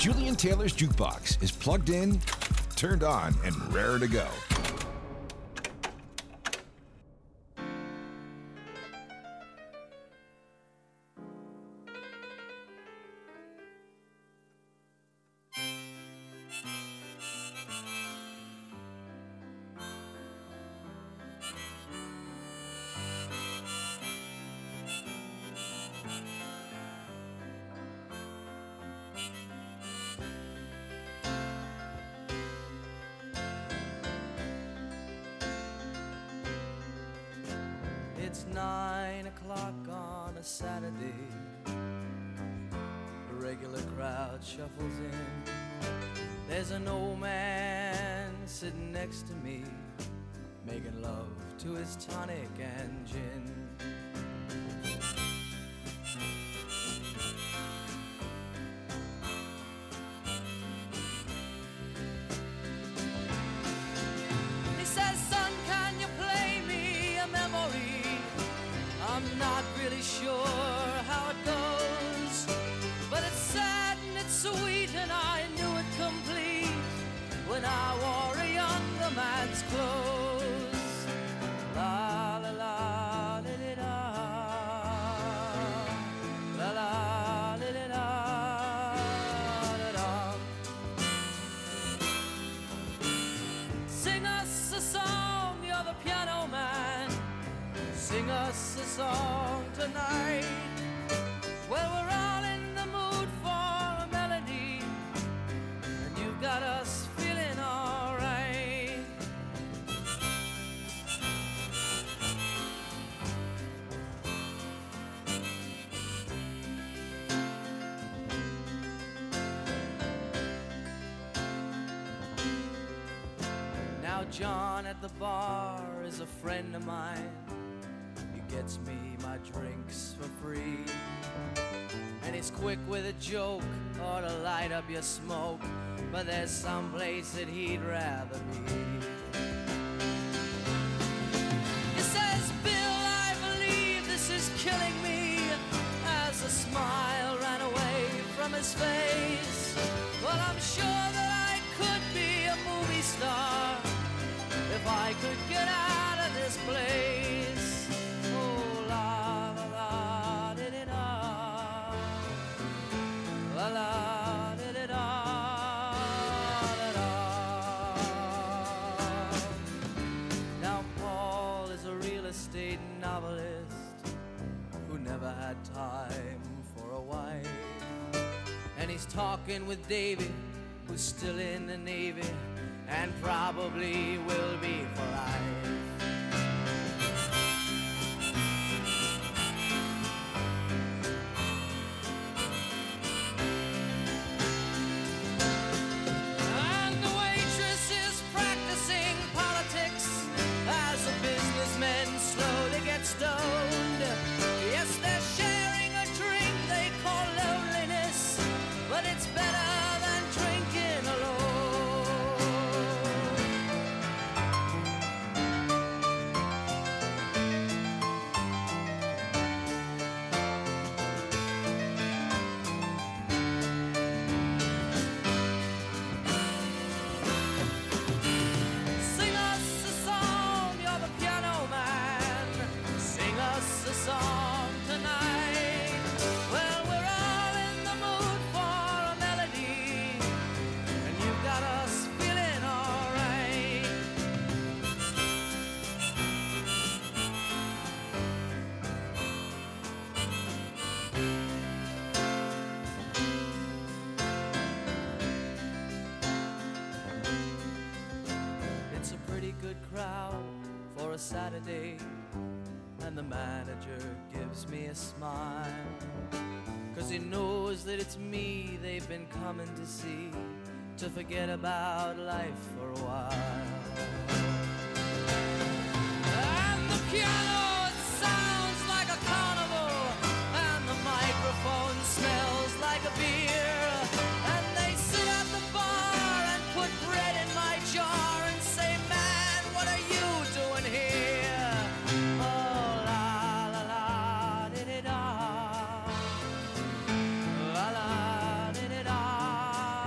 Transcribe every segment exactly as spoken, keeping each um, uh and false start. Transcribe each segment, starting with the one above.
Julian Taylor's Jukebox is plugged in, turned on, and raring to go. It's nine o'clock on a Saturday. The regular crowd shuffles in. There's an old man sitting next to me, making love to his tonic and gin. He says, son, can you play me a memory? I'm not really sure how it goes, but it's sad and it's sweet, and I knew it complete when I wore a younger man's clothes. La la la li li da, la la li li da da da. Sing us a song, you're the piano man. Sing us a song tonight. Well, we're all in the mood for a melody, and you've got us feeling all right. Now John at the bar is a friend of mine. Gets me my drinks for free, and he's quick with a joke or to light up your smoke, but there's some place that he'd rather be. He says, Bill, I believe this is killing me, as a smile ran away from his face. Well, I'm sure that I could be a movie star if I could get out of this place. Oh, la la la di di da, la la di di da da da. Now Paul is a real estate novelist who never had time for a wife, and he's talking with David, who's still in the Navy and probably will be for life. Businessmen slowly get stoned. Yes, they're sharing a drink they call loneliness, but it's better than drinking alone. Sing us a song, you're the piano man. Sing us a song tonight. Well, we're all in the mood for a melody, and you've got us feeling all right. It's a pretty good crowd for a Saturday, and the manager gives me a smile, 'cause he knows that it's me they've been coming to see, to forget about life for a while. And the piano, it sounds like a carnival, and the microphone smells like a beer, and they sit at the bar and put bread in my jar and say, man, what are you doing here? Oh, la la la di di da, la la di di da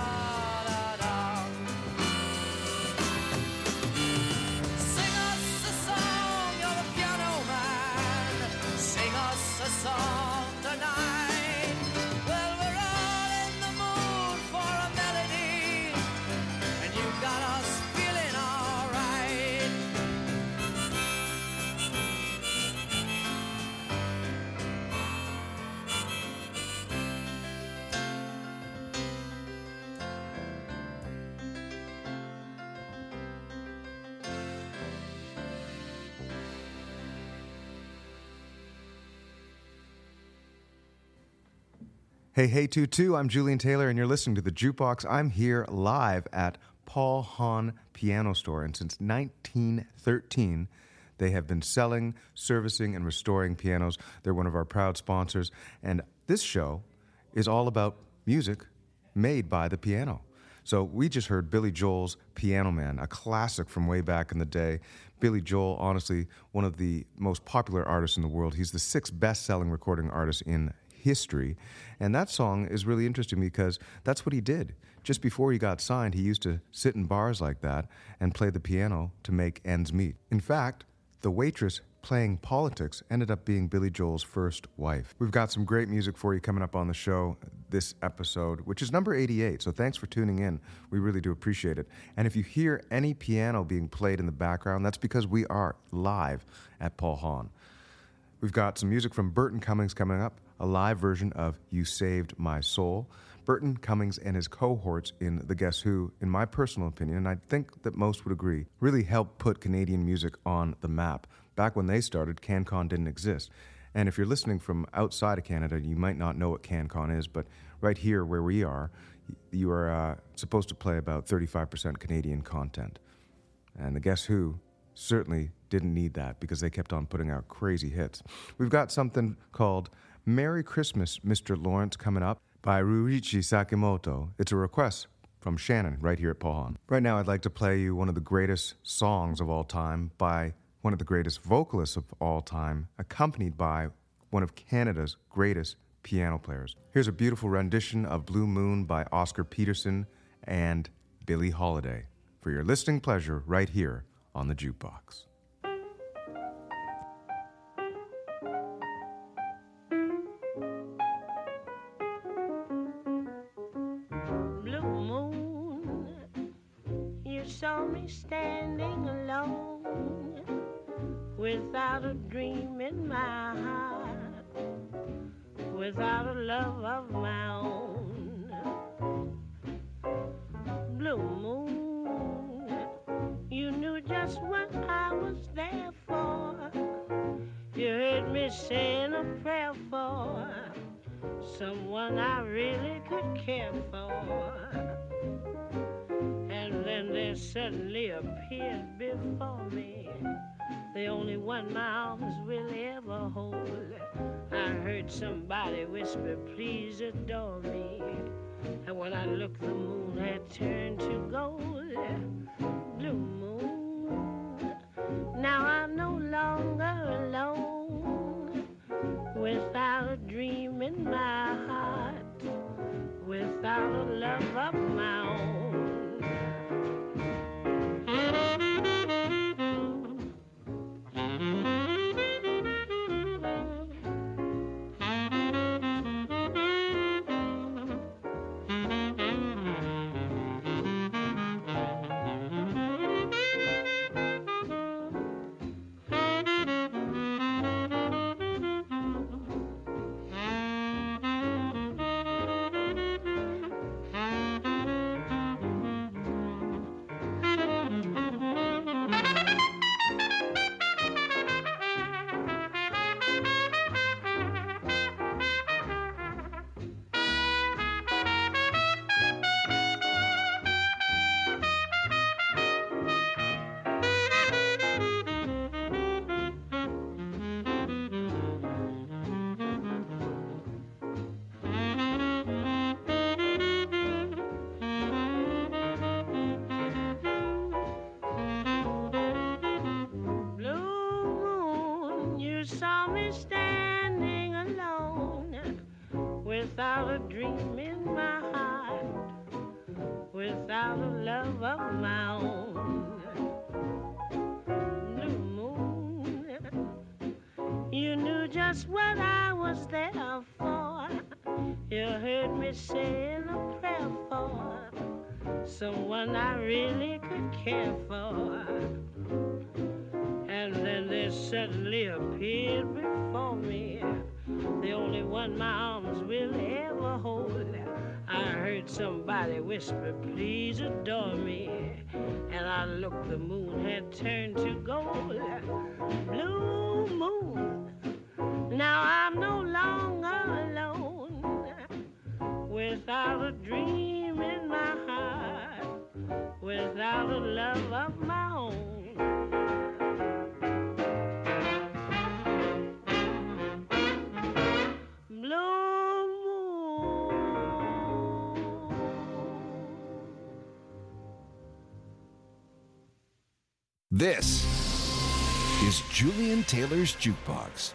Hey, hey, two two, I'm Julian Taylor, and you're listening to The Jukebox. I'm here live at Paul Hahn Piano Store, and since nineteen thirteen, they have been selling, servicing, and restoring pianos. They're one of our proud sponsors, and this show is all about music made by the piano. So we just heard Billy Joel's Piano Man, a classic from way back in the day. Billy Joel, honestly, one of the most popular artists in the world. He's the sixth best-selling recording artist in history. And that song is really interesting because that's what he did. Just before he got signed, he used to sit in bars like that and play the piano to make ends meet. In fact, the waitress playing Politics ended up being Billy Joel's first wife. We've got some great music for you coming up on the show this episode, which is number eighty-eight, so thanks for tuning in. We really do appreciate it. And if you hear any piano being played in the background, that's because we are live at Paul Hahn. We've got some music from Burton Cummings coming up, a live version of You Saved My Soul. Burton Cummings and his cohorts in The Guess Who, in my personal opinion, and I think that most would agree, really helped put Canadian music on the map. Back when they started, CanCon didn't exist. And if you're listening from outside of Canada, you might not know what CanCon is, but right here where we are, you are uh, supposed to play about thirty-five percent Canadian content. And The Guess Who certainly didn't need that because they kept on putting out crazy hits. We've got something called Merry Christmas, Mister Lawrence coming up by Ryuichi Sakamoto. It's a request from Shannon right here at Paul Hahn. Right now I'd like to play you one of the greatest songs of all time by one of the greatest vocalists of all time, accompanied by one of Canada's greatest piano players. Here's a beautiful rendition of Blue Moon by Oscar Peterson and Billie Holiday for your listening pleasure right here on The Jukebox. Blue moon, you saw me standing alone, without a dream in my heart, without a love of my own. Blue moon, you knew just what I was there for. You heard me saying a prayer for someone I really could care for. And then there suddenly appeared before me the only one my arms will ever hold. I heard somebody whisper, please adore me. And when I looked, the moon had turned to gold. Blue moon, now I'm no longer alone, without a dream in my heart, without a love of my own. Without a dream in my heart, without a love of my own. Blue moon, you knew just what I was there for. You heard me saying a prayer for someone I really could care for. And then there suddenly appeared before me the only one my arms will ever hold. I heard somebody whisper, please adore me. And I looked, the moon had turned to gold. Blue moon, now I'm no longer alone, without a dream in my heart, without a love of my own. This is Julian Taylor's Jukebox.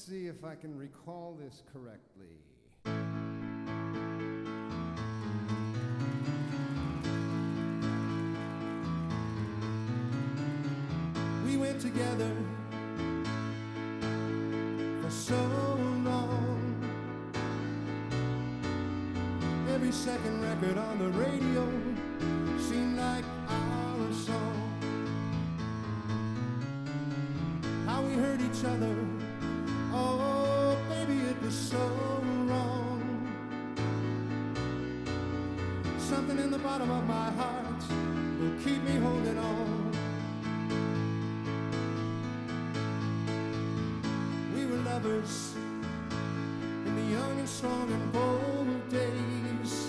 see if I can recall this correctly. We went together for so long. Every second record on the radio seemed like our song. How we hurt each other, oh baby, it was so wrong. Something in the bottom of my heart will keep me holding on. We were lovers in the young and strong and bold days,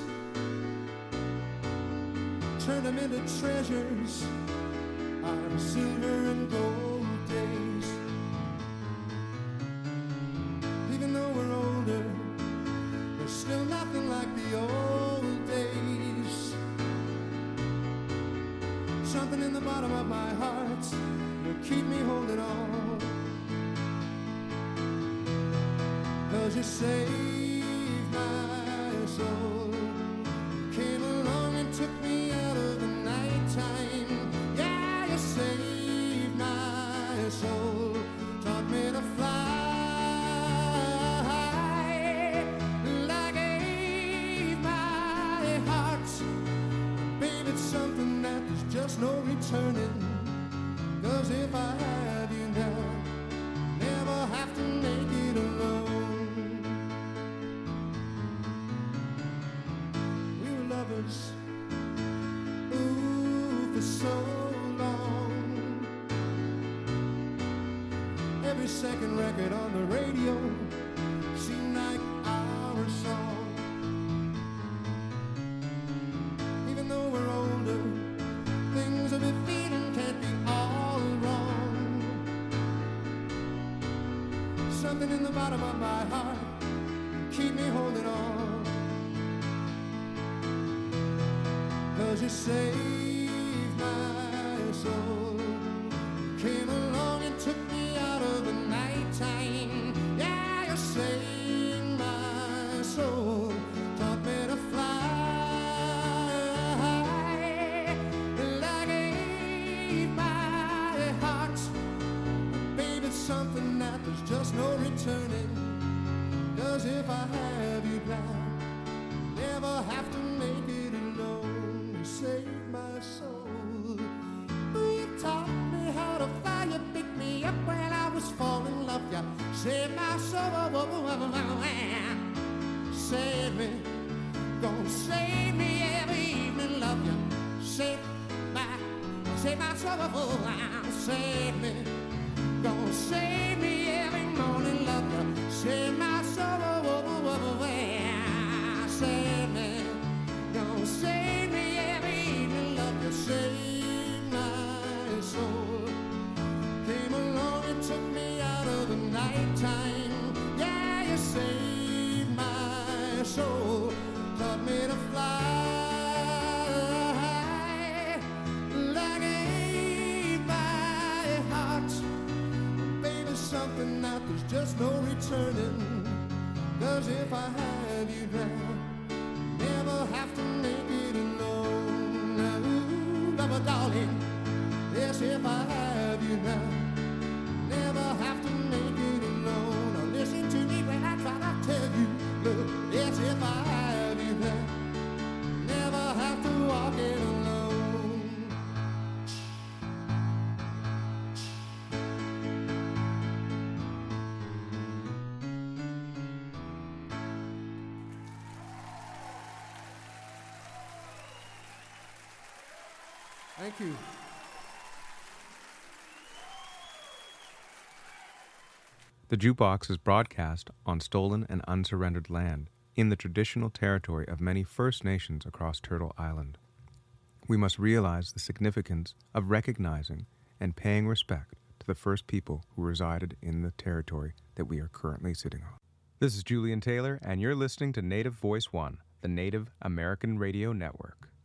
turned them into treasures, our silver and gold days. Even though we're older, there's still nothing like the old days. Something in the bottom of my heart will keep me holding on. 'Cause you saved my soul, came along and took me out of the nighttime. Yeah, you saved my soul, taught me to fly. And I gave my heart. Babe, it's something that there's just no returning. 'Cause if I have you now, never have to make it alone. We were lovers, ooh, for so long. Every second record on the radio seemed like our song. Even though we're older, things that we're feeling can't be all wrong. Something in the bottom of my heart keep me holding on. 'Cause you saved my soul, came along and took me out of the nighttime. Yeah, you saved my soul, taught me to fly. And I gave my heart. Baby, it's something that there's just no returning. 'Cause if I have you now, never have to make it alone. You saved my soul. You taught me how to fly. You picked me up when I was falling in love. You saved my soul. Save me, gonna save me every evening. Love you, save my, save my soul. Save me, gonna save me every morning. Love you, save my soul. Save me, gonna save me every evening. Love you, save my soul. Came along and took me out of the nighttime. Yeah, you saved my soul, taught me to fly. I gave my heart. Baby, something that there's just no returning. 'Cause if I have you now, never have to make it alone. Ooh, love, darling, yes, if I have you now, never have to make it alone. Now listen to me when I try to tell you, look, yes, if I have you now, never have to walk it alone. Thank you. The Jukebox is broadcast on stolen and unsurrendered land in the traditional territory of many First Nations across Turtle Island. We must realize the significance of recognizing and paying respect to the first people who resided in the territory that we are currently sitting on. This is Julian Taylor, and you're listening to Native Voice One, the Native American Radio Network.